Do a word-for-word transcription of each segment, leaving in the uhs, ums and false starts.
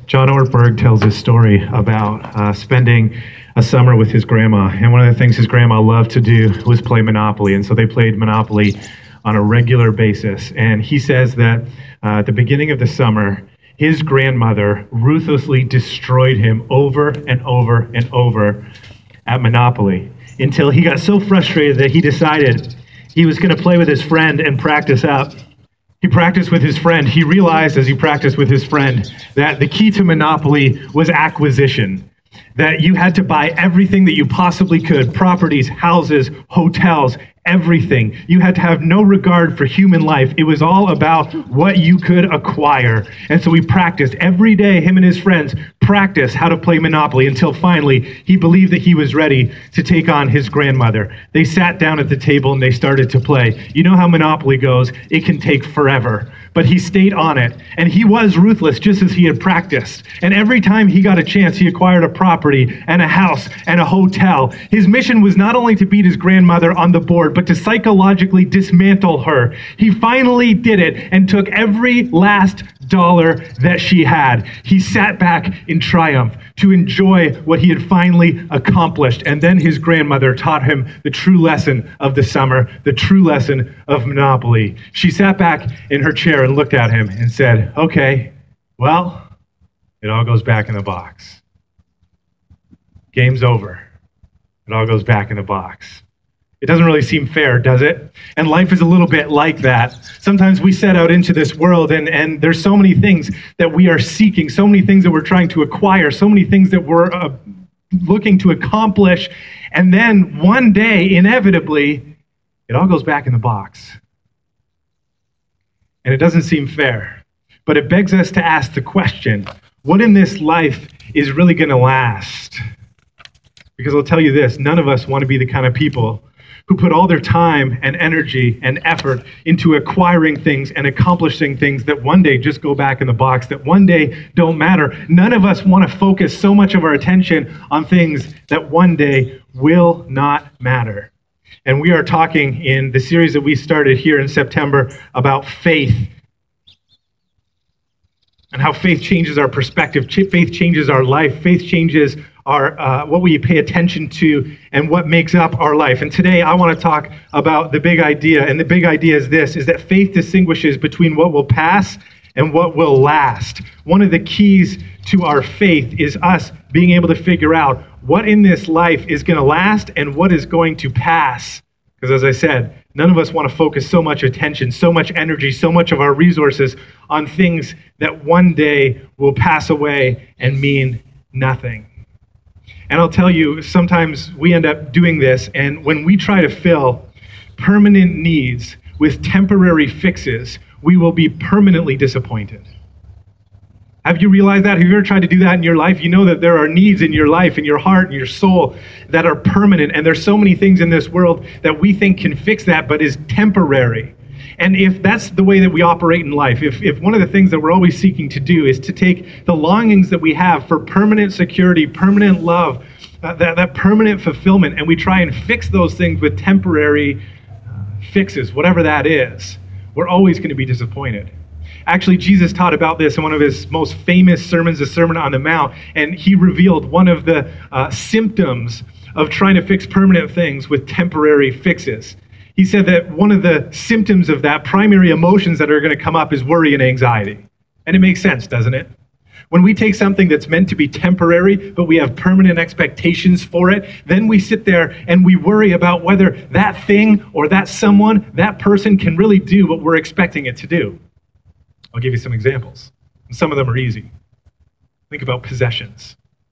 John Ortberg tells this story about uh, spending a summer with his grandma. And one of the things his grandma loved to do was play Monopoly. And so they played Monopoly on a regular basis. And he says that uh, at the beginning of the summer, his grandmother ruthlessly destroyed him over and over and over at Monopoly until he got so frustrated that he decided he was going to play with his friend and practice up. He practiced with his friend. He realized as he practiced with his friend that the key to Monopoly was acquisition, that you had to buy everything that you possibly could, properties, houses, hotels, everything. You had to have no regard for human life. It was all about what you could acquire. And so he practiced every day, him and his friends practiced how to play Monopoly until finally he believed that he was ready to take on his grandmother. They sat down at the table and they started to play. You know how Monopoly goes. It can take forever. But he stayed on it, and he was ruthless just as he had practiced. And every time he got a chance, he acquired a property and a house and a hotel. His mission was not only to beat his grandmother on the board, but to psychologically dismantle her. He finally did it and took every last dollar that she had. He sat back in triumph to enjoy what he had finally accomplished. And then his grandmother taught him the true lesson of the summer, the true lesson of Monopoly. She sat back in her chair and looked at him and said, "Okay, well, it all goes back in the box. Game's over. It all goes back in the box." It doesn't really seem fair, does it? And life is a little bit like that. Sometimes we set out into this world and, and there's so many things that we are seeking, so many things that we're trying to acquire, so many things that we're uh, looking to accomplish. And then one day, inevitably, it all goes back in the box. And it doesn't seem fair. But it begs us to ask the question, what in this life is really going to last? Because I'll tell you this, none of us want to be the kind of people who put all their time and energy and effort into acquiring things and accomplishing things that one day just go back in the box, that one day don't matter. None of us want to focus so much of our attention on things that one day will not matter. And we are talking in the series that we started here in September about faith and how faith changes our perspective. Faith changes our life. Faith changes our uh, what we pay attention to and what makes up our life. And today I want to talk about the big idea. And the big idea is this, is that faith distinguishes between what will pass and what will last. One of the keys to our faith is us being able to figure out what in this life is going to last and what is going to pass. Because as I said, none of us want to focus so much attention, so much energy, so much of our resources on things that one day will pass away and mean nothing. And I'll tell you, sometimes we end up doing this, and when we try to fill permanent needs with temporary fixes, we will be permanently disappointed. Have you realized that? Have you ever tried to do that in your life? You know that there are needs in your life, in your heart, in your soul that are permanent, and there's so many things in this world that we think can fix that, but is temporary. And if that's the way that we operate in life, if, if one of the things that we're always seeking to do is to take the longings that we have for permanent security, permanent love, uh, that, that permanent fulfillment, and we try and fix those things with temporary uh, fixes, whatever that is, we're always going to be disappointed. Actually, Jesus taught about this in one of his most famous sermons, the Sermon on the Mount, and he revealed one of the uh, symptoms of trying to fix permanent things with temporary fixes. He said that one of the symptoms of that, primary emotions that are going to come up, is worry and anxiety. And it makes sense, doesn't it? When we take something that's meant to be temporary, but we have permanent expectations for it, then we sit there and we worry about whether that thing or that someone, that person can really do what we're expecting it to do. I'll give you some examples. Some of them are easy. Think about possessions.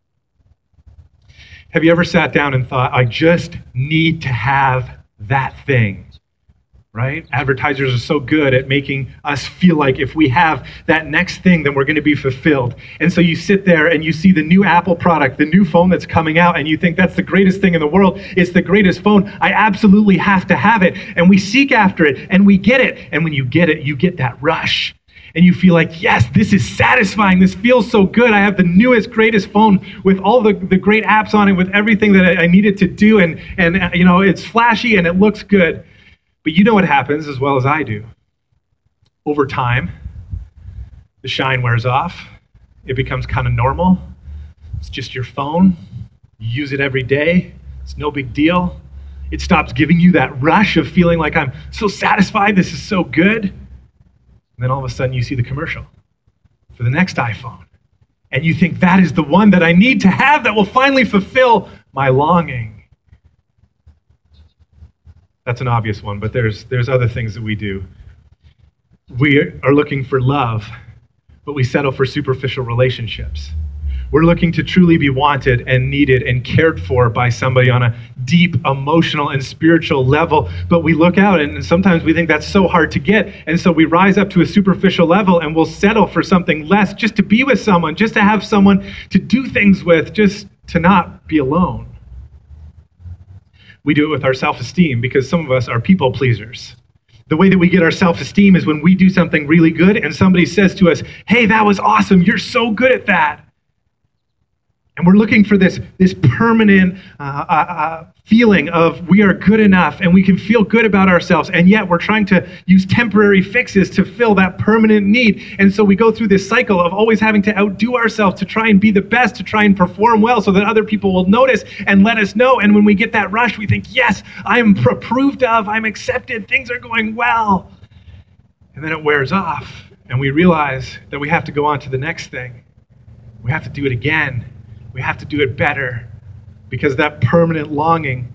Have you ever sat down and thought, I just need to have that thing, right? Advertisers are so good at making us feel like if we have that next thing, then we're going to be fulfilled. And so you sit there and you see the new Apple product, the new phone that's coming out, and you think that's the greatest thing in the world. It's the greatest phone. I absolutely have to have it. And we seek after it and we get it. And when you get it, you get that rush. And you feel like, yes, this is satisfying. This feels so good. I have the newest, greatest phone with all the, the great apps on it, with everything that I, I needed to do. And, and, you know, it's flashy and it looks good. But you know what happens as well as I do. Over time, the shine wears off it becomes kind of normal. It's just your phone. You use it every day. It's no big deal. It stops giving you that rush of feeling like I'm so satisfied, this is so good. And then all of a sudden you see the commercial for the next iPhone. And you think that is the one that I need to have that will finally fulfill my longing. That's an obvious one, but there's there's other things that we do. We are looking for love, but we settle for superficial relationships. We're looking to truly be wanted and needed and cared for by somebody on a deep emotional and spiritual level, but we look out and sometimes we think that's so hard to get, and so we rise up to a superficial level and we'll settle for something less just to be with someone, just to have someone to do things with, just to not be alone. We do it with our self-esteem because some of us are people pleasers. The way that we get our self-esteem is when we do something really good and somebody says to us, hey, that was awesome, you're so good at that. And we're looking for this, this permanent uh, uh, uh, feeling of we are good enough and we can feel good about ourselves, and yet we're trying to use temporary fixes to fill that permanent need. And so we go through this cycle of always having to outdo ourselves to try and be the best, to try and perform well so that other people will notice and let us know. And when we get that rush, we think, yes, I'm approved of, I'm accepted, things are going well. And then it wears off and we realize that we have to go on to the next thing. We have to do it again. We have to do it better, because that permanent longing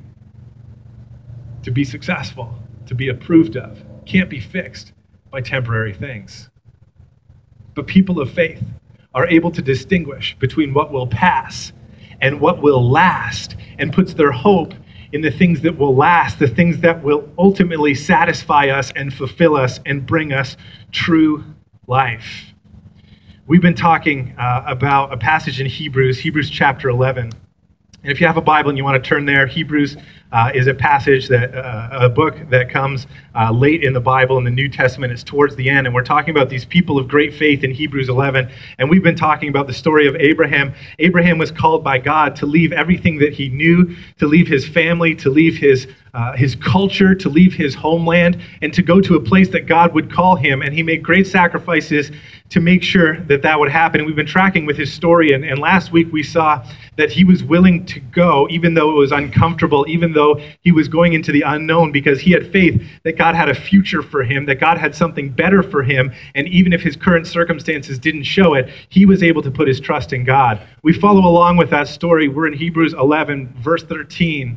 to be successful, to be approved of, can't be fixed by temporary things. But people of faith are able to distinguish between what will pass and what will last, and puts their hope in the things that will last, the things that will ultimately satisfy us and fulfill us and bring us true life. We've been talking uh, about a passage in Hebrews, Hebrews chapter eleven. And if you have a Bible and you want to turn there, Hebrews uh, is a passage, that uh, a book that comes uh, late in the Bible, in the New Testament. It's towards the end, and we're talking about these people of great faith in Hebrews eleven. And we've been talking about the story of Abraham. Abraham was called by God to leave everything that he knew, to leave his family, to leave his uh, his culture, to leave his homeland, and to go to a place that God would call him. And he made great sacrifices to make sure that that would happen. And we've been tracking with his story, and, and last week we saw that he was willing to go, even though it was uncomfortable, even though he was going into the unknown, because he had faith that God had a future for him, that God had something better for him, and even if his current circumstances didn't show it, he was able to put his trust in God. We follow along with that story. We're in Hebrews eleven, verse thirteen.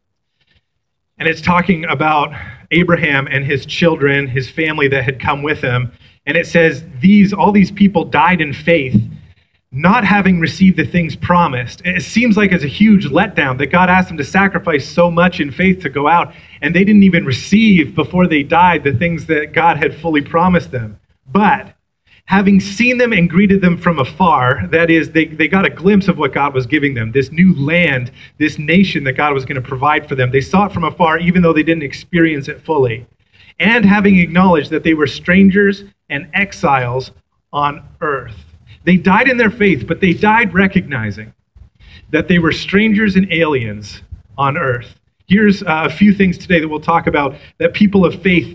And it's talking about Abraham and his children, his family that had come with him. And it says, these all these people died in faith, not having received the things promised. It seems like it's a huge letdown that God asked them to sacrifice so much in faith to go out, and they didn't even receive before they died the things that God had fully promised them. But having seen them and greeted them from afar, that is, they, they got a glimpse of what God was giving them, this new land, this nation that God was going to provide for them. They saw it from afar, even though they didn't experience it fully. And having acknowledged that they were strangers and exiles on earth. They died in their faith, but they died recognizing that they were strangers and aliens on earth. Here's uh, a few things today that we'll talk about that people of faith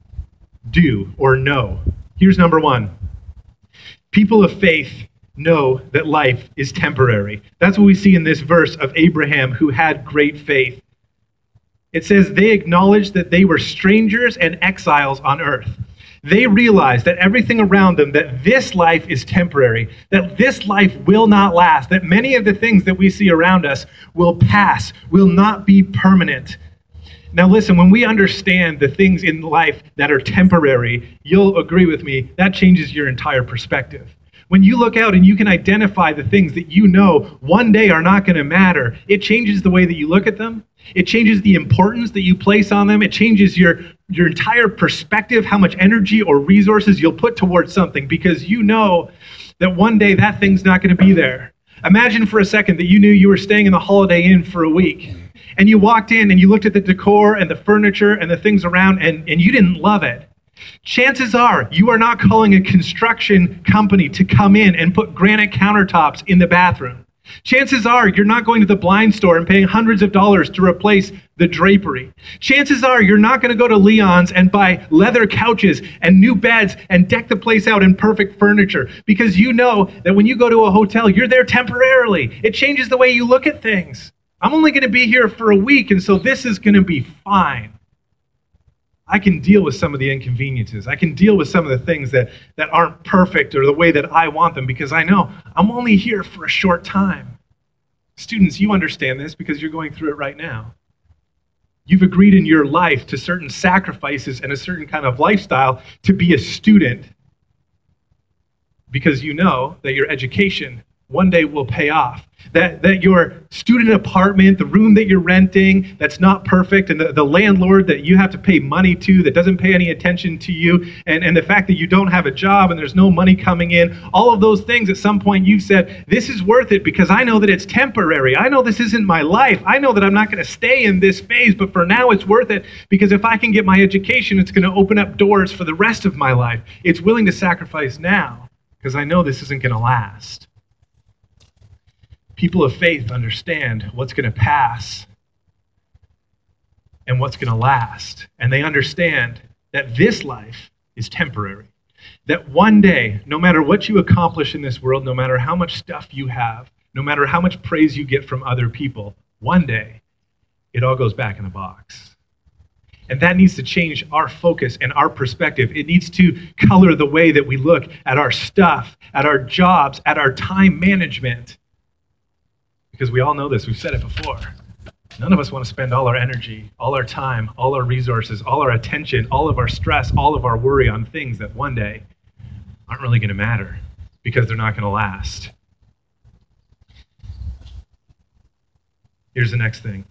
do or know. Here's number one. People of faith know that life is temporary. That's what we see in this verse of Abraham, who had great faith. It says they acknowledged that they were strangers and exiles on earth. They realized that everything around them, that this life is temporary, that this life will not last, that many of the things that we see around us will pass, will not be permanent. Now listen, when we understand the things in life that are temporary, you'll agree with me, that changes your entire perspective. When you look out and you can identify the things that you know one day are not going to matter, it changes the way that you look at them. It changes the importance that you place on them. It changes your, your entire perspective, how much energy or resources you'll put towards something, because you know that one day that thing's not going to be there. Imagine for a second that you knew you were staying in the Holiday Inn for a week, and you walked in and you looked at the decor and the furniture and the things around, and, and you didn't love it. Chances are you are not calling a construction company to come in and put granite countertops in the bathroom. Chances are you're not going to the blind store and paying hundreds of dollars to replace the drapery. Chances are you're not going to go to Leon's and buy leather couches and new beds and deck the place out in perfect furniture, because you know that when you go to a hotel, you're there temporarily. It changes the way you look at things. I'm only going to be here for a week, and so this is going to be fine. I can deal with some of the inconveniences. I can deal with some of the things that, that aren't perfect or the way that I want them, because I know I'm only here for a short time. Students, you understand this because you're going through it right now. You've agreed in your life to certain sacrifices and a certain kind of lifestyle to be a student, because you know that your education one day will pay off. That that your student apartment, the room that you're renting, that's not perfect, and the, the landlord that you have to pay money to that doesn't pay any attention to you, and, and the fact that you don't have a job and there's no money coming in, all of those things at some point you've said, this is worth it because I know that it's temporary. I know this isn't my life. I know that I'm not going to stay in this phase, but for now it's worth it because if I can get my education, it's going to open up doors for the rest of my life. It's willing to sacrifice now because I know this isn't going to last. People of faith understand what's going to pass and what's going to last. And they understand that this life is temporary. That one day, no matter what you accomplish in this world, no matter how much stuff you have, no matter how much praise you get from other people, one day, it all goes back in a box. And that needs to change our focus and our perspective. It needs to color the way that we look at our stuff, at our jobs, at our time management. Because we all know this, we've said it before. None of us want to spend all our energy, all our time, all our resources, all our attention, all of our stress, all of our worry on things that one day aren't really going to matter because they're not going to last. Here's the next thing.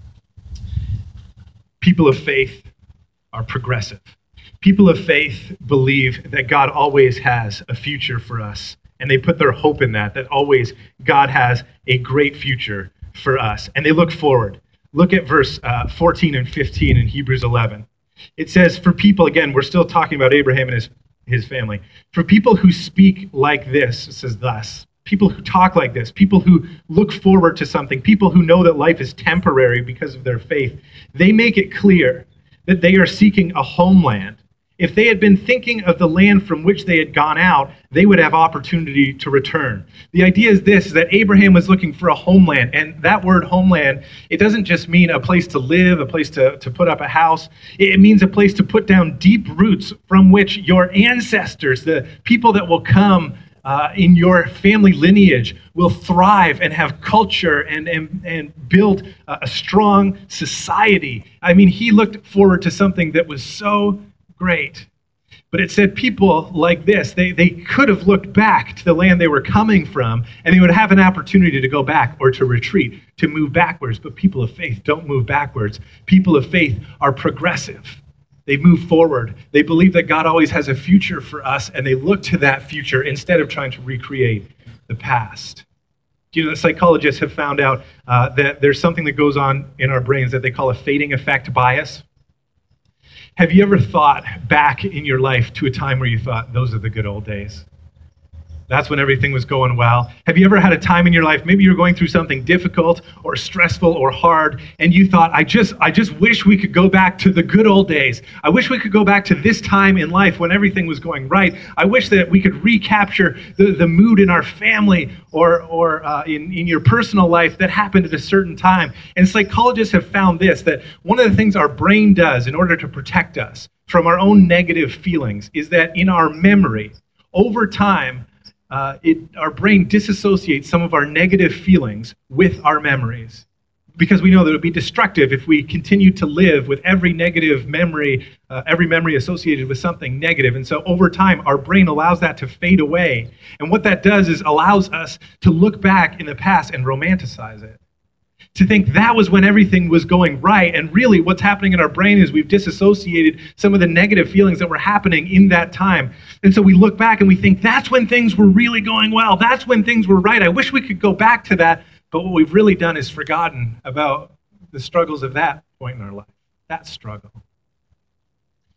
People of faith are progressive. People of faith believe that God always has a future for us. And they put their hope in that, that always God has a great future for us. And they look forward. Look at verse uh, fourteen and fifteen in Hebrews eleven. It says, for people, again, we're still talking about Abraham and his, his family. For people who speak like this, it says thus, people who talk like this, people who look forward to something, people who know that life is temporary because of their faith, they make it clear that they are seeking a homeland. If they had been thinking of the land from which they had gone out, they would have opportunity to return. The idea is this, that Abraham was looking for a homeland. And that word homeland, it doesn't just mean a place to live, a place to, to put up a house. It means a place to put down deep roots from which your ancestors, the people that will come uh, in your family lineage, will thrive and have culture and, and, and build a, a strong society. I mean, he looked forward to something that was so great. But it said people like this, they, they could have looked back to the land they were coming from, and they would have an opportunity to go back or to retreat, to move backwards. But people of faith don't move backwards. People of faith are progressive. They move forward. They believe that God always has a future for us, and they look to that future instead of trying to recreate the past. Do you know that psychologists have found out uh, that there's something that goes on in our brains that they call a fading effect bias? Have you ever thought back in your life to a time where you thought, those are the good old days? That's when everything was going well. Have you ever had a time in your life, maybe you were going through something difficult or stressful or hard, and you thought, I just I just wish we could go back to the good old days. I wish we could go back to this time in life when everything was going right. I wish that we could recapture the, the mood in our family or, or uh, in, in your personal life that happened at a certain time. And psychologists have found this, that one of the things our brain does in order to protect us from our own negative feelings is that in our memory, over time, Uh, it, our brain disassociates some of our negative feelings with our memories, because we know that it would be destructive if we continue to live with every negative memory, uh, every memory associated with something negative. And so over time, our brain allows that to fade away. And what that does is allows us to look back in the past and romanticize it, to think that was when everything was going right. And really what's happening in our brain is we've disassociated some of the negative feelings that were happening in that time. And so we look back and we think that's when things were really going well. That's when things were right. I wish we could go back to that. But what we've really done is forgotten about the struggles of that point in our life, that struggle.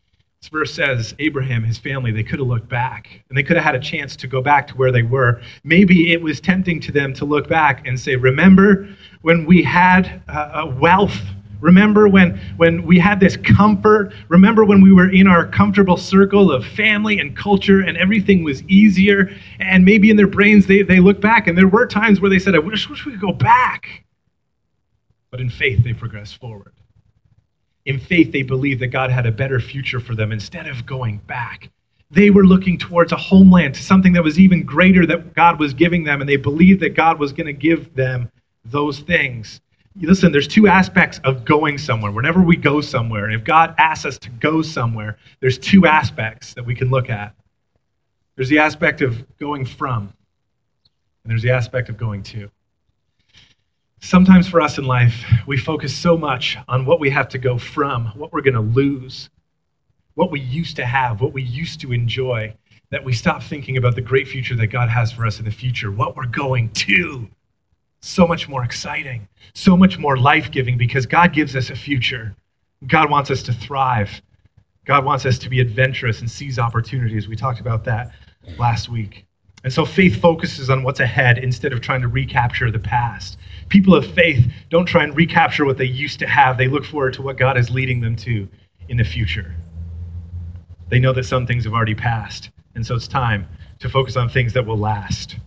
This verse says Abraham, his family, they could have looked back, and they could have had a chance to go back to where they were. Maybe it was tempting to them to look back and say, remember when we had uh, wealth? Remember when, when we had this comfort? Remember when we were in our comfortable circle of family and culture and everything was easier? And maybe in their brains they, they look back, and there were times where they said, I wish, wish we could go back. But in faith, they progressed forward. In faith, they believed that God had a better future for them instead of going back. They were looking towards a homeland, to something that was even greater that God was giving them, and they believed that God was going to give them those things. Listen, there's two aspects of going somewhere. Whenever we go somewhere, and if God asks us to go somewhere, there's two aspects that we can look at. There's the aspect of going from, and there's the aspect of going to. Sometimes for us in life, we focus so much on what we have to go from, what we're going to lose, what we used to have, what we used to enjoy, that we stop thinking about the great future that God has for us in the future, what we're going to. So much more exciting, so much more life-giving, because God gives us a future. God wants us to thrive. God wants us to be adventurous and seize opportunities. We talked about that last week. And so faith focuses on what's ahead instead of trying to recapture the past. People of faith don't try and recapture what they used to have. They look forward to what God is leading them to in the future. They know that some things have already passed, and so it's time to focus on things that will last.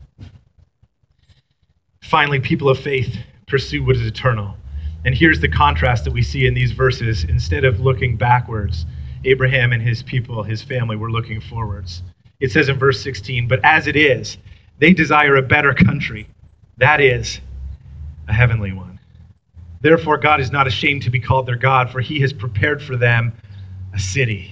Finally, people of faith pursue what is eternal. And here's the contrast that we see in these verses. Instead of looking backwards, Abraham and his people, his family, were looking forwards. It says in verse sixteen, but as it is, they desire a better country, that is, a heavenly one. Therefore, God is not ashamed to be called their God, for he has prepared for them a city.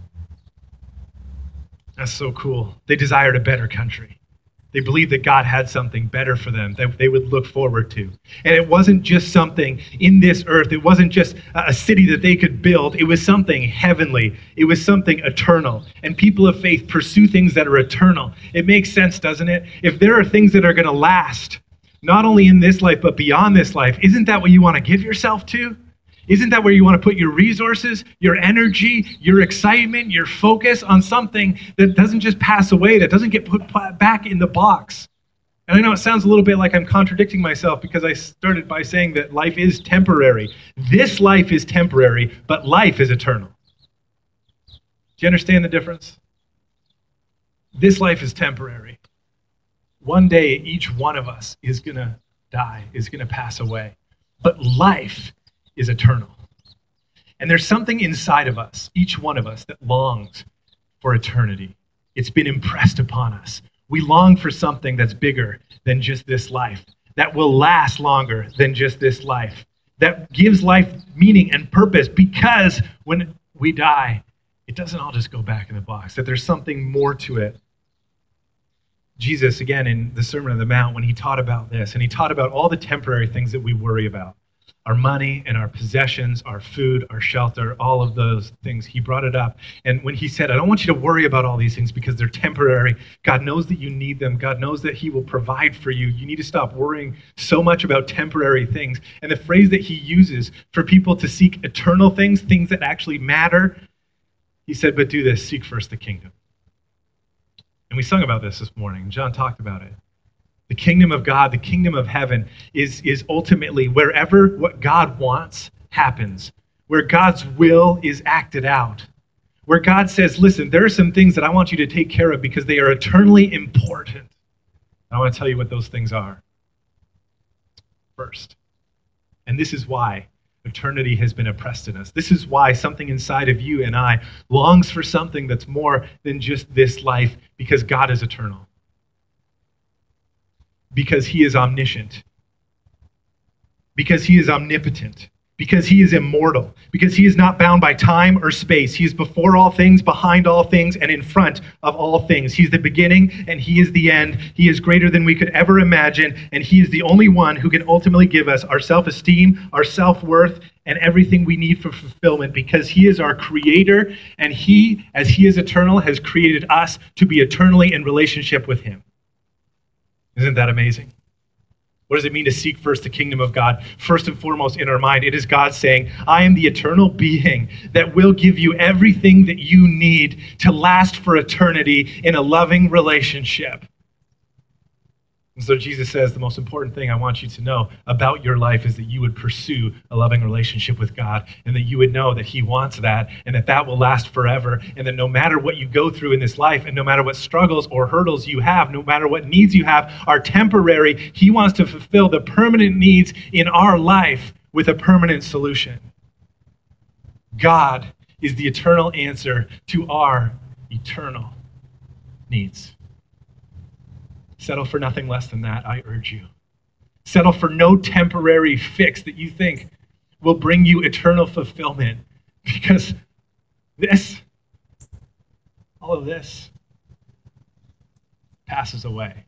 That's so cool. They desired a better country. They believed that God had something better for them that they would look forward to. And it wasn't just something in this earth. It wasn't just a city that they could build. It was something heavenly. It was something eternal. And people of faith pursue things that are eternal. It makes sense, doesn't it? If there are things that are going to last, not only in this life, but beyond this life, isn't that what you want to give yourself to? Isn't that where you want to put your resources, your energy, your excitement, your focus on something that doesn't just pass away, that doesn't get put back in the box? And I know it sounds a little bit like I'm contradicting myself because I started by saying that life is temporary. This life is temporary, but life is eternal. Do you understand the difference? This life is temporary. One day, each one of us is going to die, is going to pass away. But life is eternal. And there's something inside of us, each one of us, that longs for eternity. It's been impressed upon us. We long for something that's bigger than just this life, that will last longer than just this life, that gives life meaning and purpose, because when we die, it doesn't all just go back in the box, that there's something more to it. Jesus, again, in the Sermon on the Mount, when he taught about this, and he taught about all the temporary things that we worry about, our money and our possessions, our food, our shelter, all of those things. He brought it up. And when he said, I don't want you to worry about all these things because they're temporary. God knows that you need them. God knows that he will provide for you. You need to stop worrying so much about temporary things. And the phrase that he uses for people to seek eternal things, things that actually matter, he said, but do this, seek first the kingdom. And we sung about this this morning. John talked about it. The kingdom of God, the kingdom of heaven is, is ultimately wherever what God wants happens, where God's will is acted out, where God says, listen, there are some things that I want you to take care of because they are eternally important. I want to tell you what those things are first. And this is why eternity has been oppressed in us. This is why something inside of you and I longs for something that's more than just this life, because God is eternal. Because he is omniscient, because he is omnipotent, because he is immortal, because he is not bound by time or space. He is before all things, behind all things, and in front of all things. He's the beginning and he is the end. He is greater than we could ever imagine, and he is the only one who can ultimately give us our self-esteem, our self-worth, and everything we need for fulfillment, because he is our creator, and he, as he is eternal, has created us to be eternally in relationship with him. Isn't that amazing? What does it mean to seek first the kingdom of God? First and foremost in our mind, it is God saying, I am the eternal being that will give you everything that you need to last for eternity in a loving relationship. And so Jesus says the most important thing I want you to know about your life is that you would pursue a loving relationship with God, and that you would know that he wants that, and that that will last forever, and that no matter what you go through in this life, and no matter what struggles or hurdles you have, no matter what needs you have are temporary, he wants to fulfill the permanent needs in our life with a permanent solution. God is the eternal answer to our eternal needs. Settle for nothing less than that, I urge you. Settle for no temporary fix that you think will bring you eternal fulfillment, because this, all of this, passes away.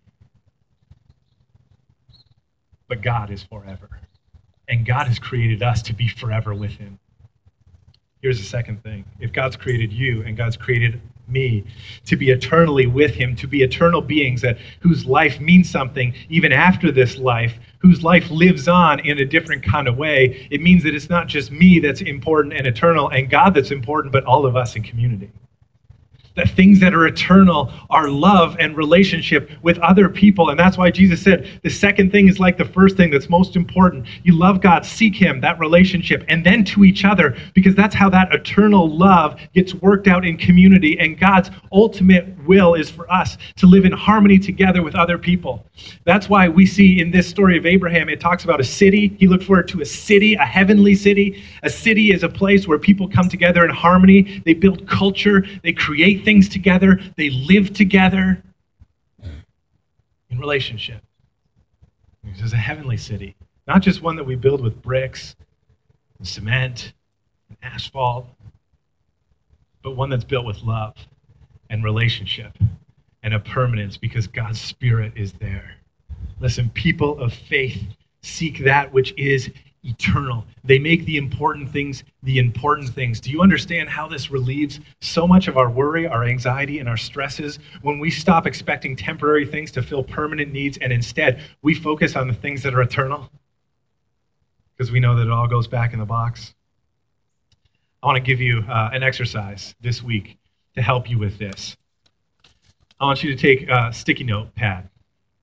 But God is forever, and God has created us to be forever with him. Here's the second thing. If God's created you and God's created me to be eternally with him, to be eternal beings that whose life means something even after this life, whose life lives on in a different kind of way, it means that it's not just me that's important and eternal and God that's important, but all of us in community. That things that are eternal are love and relationship with other people. And that's why Jesus said the second thing is like the first thing that's most important. You love God, seek him, that relationship, and then to each other, because that's how that eternal love gets worked out in community. And God's ultimate will is for us to live in harmony together with other people. That's why we see in this story of Abraham, it talks about a city. He looked forward to a city, a heavenly city. A city is a place where people come together in harmony. They build culture. They create things together. They live together in relationship. This is a heavenly city, not just one that we build with bricks and cement and asphalt, but one that's built with love and relationship and a permanence, because God's Spirit is there. Listen, people of faith seek that which is eternal. They make the important things the important things. Do you understand how this relieves so much of our worry, our anxiety, and our stresses when we stop expecting temporary things to fill permanent needs, and instead we focus on the things that are eternal? Because we know that it all goes back in the box. I want to give you uh, an exercise this week to help you with this. I want you to take a sticky note pad.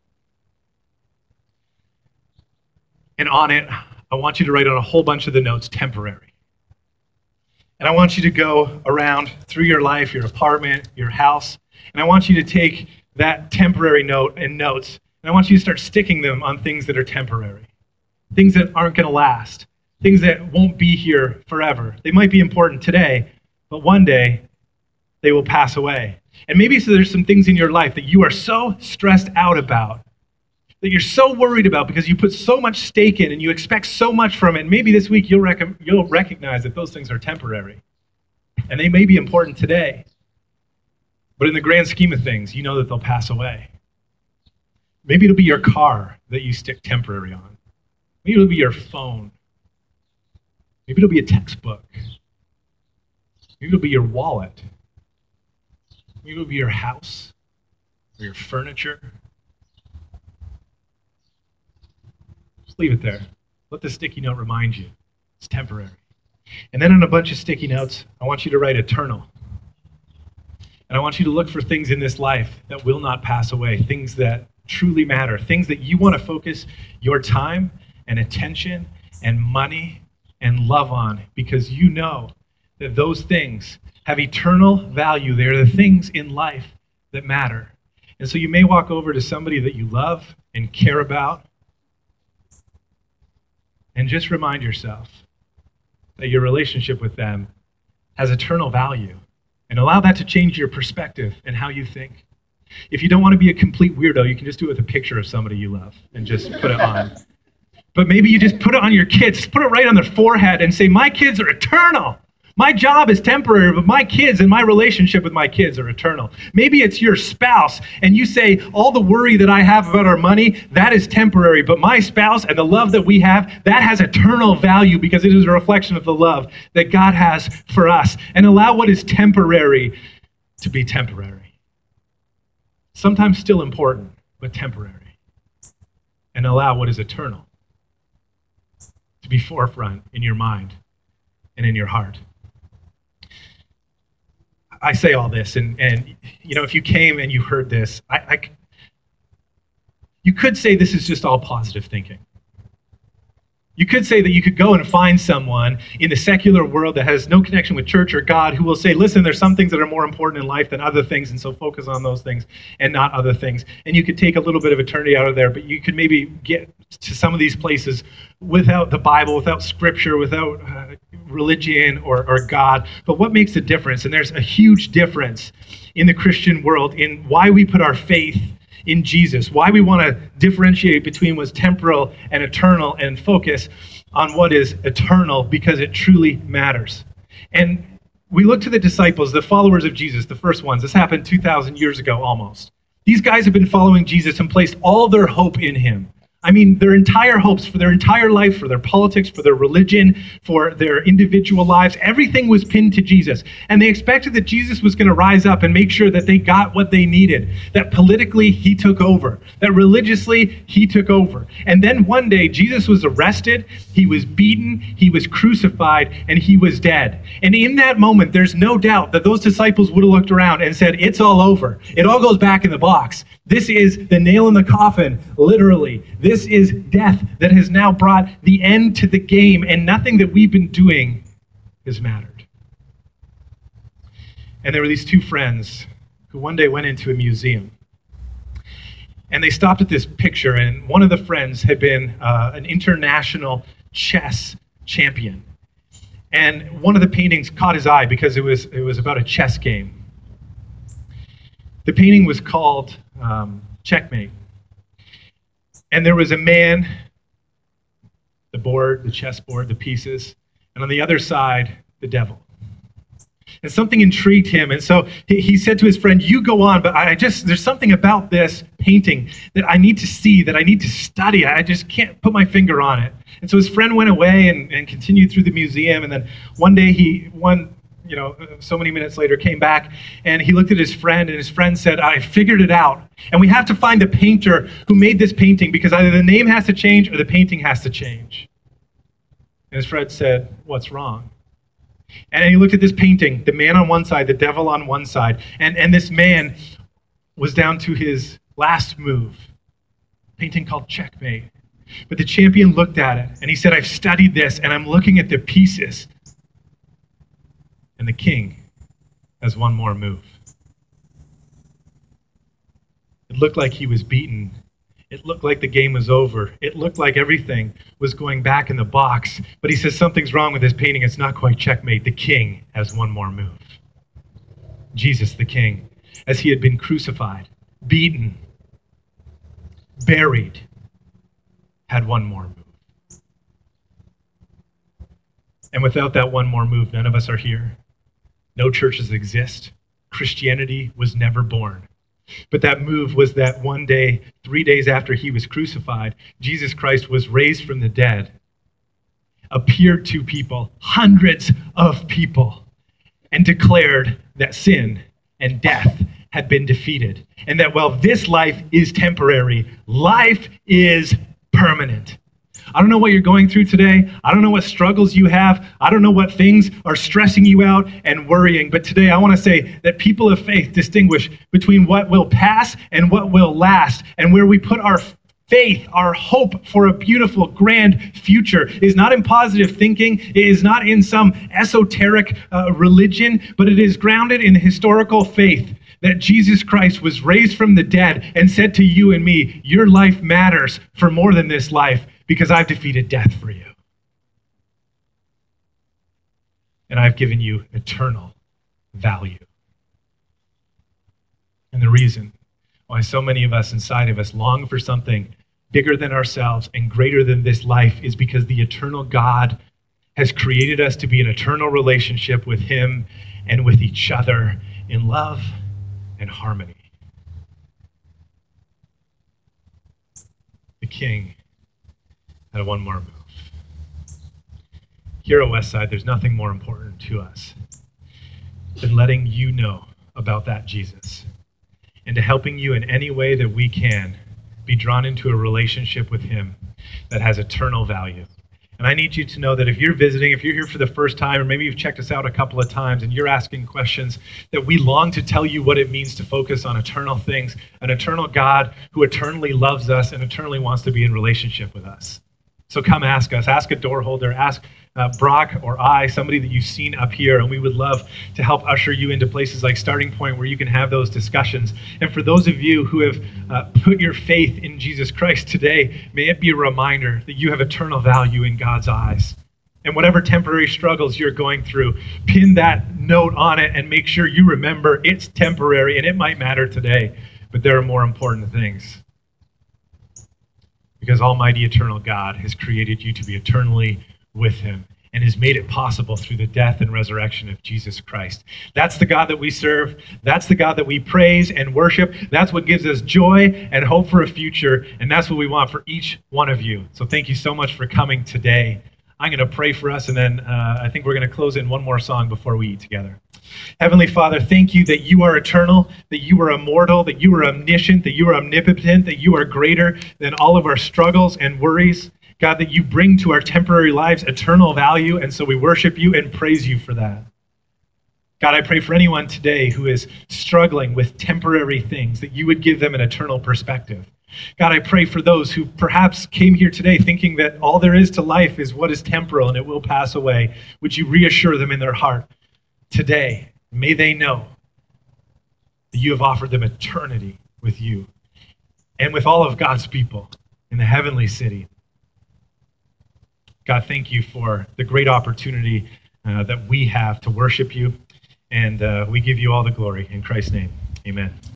And on it, I want you to write on a whole bunch of the notes, temporary. And I want you to go around through your life, your apartment, your house, and I want you to take that temporary note and notes, and I want you to start sticking them on things that are temporary, things that aren't going to last, things that won't be here forever. They might be important today, but one day they will pass away. And maybe so there's some things in your life that you are so stressed out about, that you're so worried about because you put so much stake in and you expect so much from it. And maybe this week you'll, rec- you'll recognize that those things are temporary. And they may be important today. But in the grand scheme of things, you know that they'll pass away. Maybe it'll be your car that you stick temporary on. Maybe it'll be your phone. Maybe it'll be a textbook. Maybe it'll be your wallet. Maybe it'll be your house or your furniture. Leave it there. Let the sticky note remind you. It's temporary. And then on a bunch of sticky notes, I want you to write eternal. And I want you to look for things in this life that will not pass away, things that truly matter, things that you want to focus your time and attention and money and love on, because you know that those things have eternal value. They're the things in life that matter. And so you may walk over to somebody that you love and care about, and just remind yourself that your relationship with them has eternal value, and allow that to change your perspective and how you think. If you don't want to be a complete weirdo, you can just do it with a picture of somebody you love and just put it on. But maybe you just put it on your kids, put it right on their forehead and say, my kids are eternal. My job is temporary, but my kids and my relationship with my kids are eternal. Maybe it's your spouse, and you say, all the worry that I have about our money, that is temporary, but my spouse and the love that we have, that has eternal value, because it is a reflection of the love that God has for us. And allow what is temporary to be temporary. Sometimes still important, but temporary. and allow what is eternal to be forefront in your mind and in your heart. I say all this, and, and you know, if you came and you heard this, I, I, you could say this is just all positive thinking. You could say that you could go and find someone in the secular world that has no connection with church or God who will say, listen, there's some things that are more important in life than other things, and so focus on those things and not other things. And you could take a little bit of eternity out of there, but you could maybe get to some of these places without the Bible, without Scripture, without uh, religion or, or God. But what makes a difference? And there's a huge difference in the Christian world in why we put our faith in Jesus, why we want to differentiate between what's temporal and eternal and focus on what is eternal, because it truly matters. And we look to the disciples, the followers of Jesus, the first ones. This happened two thousand years ago almost. These guys have been following Jesus and placed all their hope in him. I mean, their entire hopes for their entire life, for their politics, for their religion, for their individual lives, everything was pinned to Jesus. And they expected that Jesus was going to rise up and make sure that they got what they needed, that politically he took over, that religiously he took over. And then one day Jesus was arrested, he was beaten, he was crucified, and he was dead. And in that moment, there's no doubt that those disciples would have looked around and said, it's all over. It all goes back in the box. This is the nail in the coffin, literally. This is death that has now brought the end to the game, and nothing that we've been doing has mattered. And there were these two friends who one day went into a museum. And they stopped at this picture, and one of the friends had been uh, an international chess champion. And one of the paintings caught his eye because it was it was about a chess game. The painting was called um, Checkmate. And there was a man, the board, the chessboard, the pieces, and on the other side, the devil. And something intrigued him, and so he, he said to his friend, you go on, but I just, there's something about this painting that I need to see, that I need to study. I just can't put my finger on it. And so his friend went away and, and continued through the museum, and then one day he, one you know, so many minutes later came back, and he looked at his friend, and his friend said, I figured it out. And we have to find the painter who made this painting, because either the name has to change or the painting has to change. And his friend said, what's wrong? And he looked at this painting, the man on one side, the devil on one side, and, and this man was down to his last move, a painting called Checkmate. But the champion looked at it, and he said, I've studied this, and I'm looking at the pieces. And the king has one more move. It looked like he was beaten. It looked like the game was over. It looked like everything was going back in the box. But he says something's wrong with this painting. It's not quite checkmate. The king has one more move. Jesus, the king, as he had been crucified, beaten, buried, had one more move. And without that one more move, none of us are here. No churches exist. Christianity was never born. But that move was that one day, three days after he was crucified, Jesus Christ was raised from the dead, appeared to people, hundreds of people, and declared that sin and death had been defeated. And that while this life is temporary, life is permanent. I don't know what you're going through today. I don't know what struggles you have. I don't know what things are stressing you out and worrying. But today I want to say that people of faith distinguish between what will pass and what will last. And where we put our faith, our hope for a beautiful, grand future is not in positive thinking. It is not in some esoteric uh, religion, but it is grounded in historical faith. That Jesus Christ was raised from the dead and said to you and me, your life matters for more than this life because I've defeated death for you. And I've given you eternal value. And the reason why so many of us inside of us long for something bigger than ourselves and greater than this life is because the eternal God has created us to be in eternal relationship with him and with each other in love and harmony. The king had one more move. Here at Westside, there's nothing more important to us than letting you know about that Jesus and to helping you in any way that we can be drawn into a relationship with him that has eternal value. And I need you to know that if you're visiting, if you're here for the first time, or maybe you've checked us out a couple of times and you're asking questions, that we long to tell you what it means to focus on eternal things, an eternal God who eternally loves us and eternally wants to be in relationship with us. So come ask us. Ask a door holder. Ask uh, Brock or I, somebody that you've seen up here, and we would love to help usher you into places like Starting Point where you can have those discussions. And for those of you who have uh, put your faith in Jesus Christ today, may it be a reminder that you have eternal value in God's eyes. And whatever temporary struggles you're going through, pin that note on it and make sure you remember it's temporary and it might matter today, but there are more important things. Because Almighty Eternal God has created you to be eternally with him and has made it possible through the death and resurrection of Jesus Christ. That's the God that we serve. That's the God that we praise and worship. That's what gives us joy and hope for a future, and that's what we want for each one of you. So thank you so much for coming today. I'm going to pray for us, and then uh, I think we're going to close in one more song before we eat together. Heavenly Father, thank you that you are eternal, that you are immortal, that you are omniscient, that you are omnipotent, that you are greater than all of our struggles and worries. God, that you bring to our temporary lives eternal value, and so we worship you and praise you for that. God, I pray for anyone today who is struggling with temporary things, that you would give them an eternal perspective. God, I pray for those who perhaps came here today thinking that all there is to life is what is temporal and it will pass away. Would you reassure them in their heart today? May they know that you have offered them eternity with you and with all of God's people in the heavenly city. God, thank you for the great opportunity uh, that we have to worship you, and uh, we give you all the glory. In Christ's name, amen.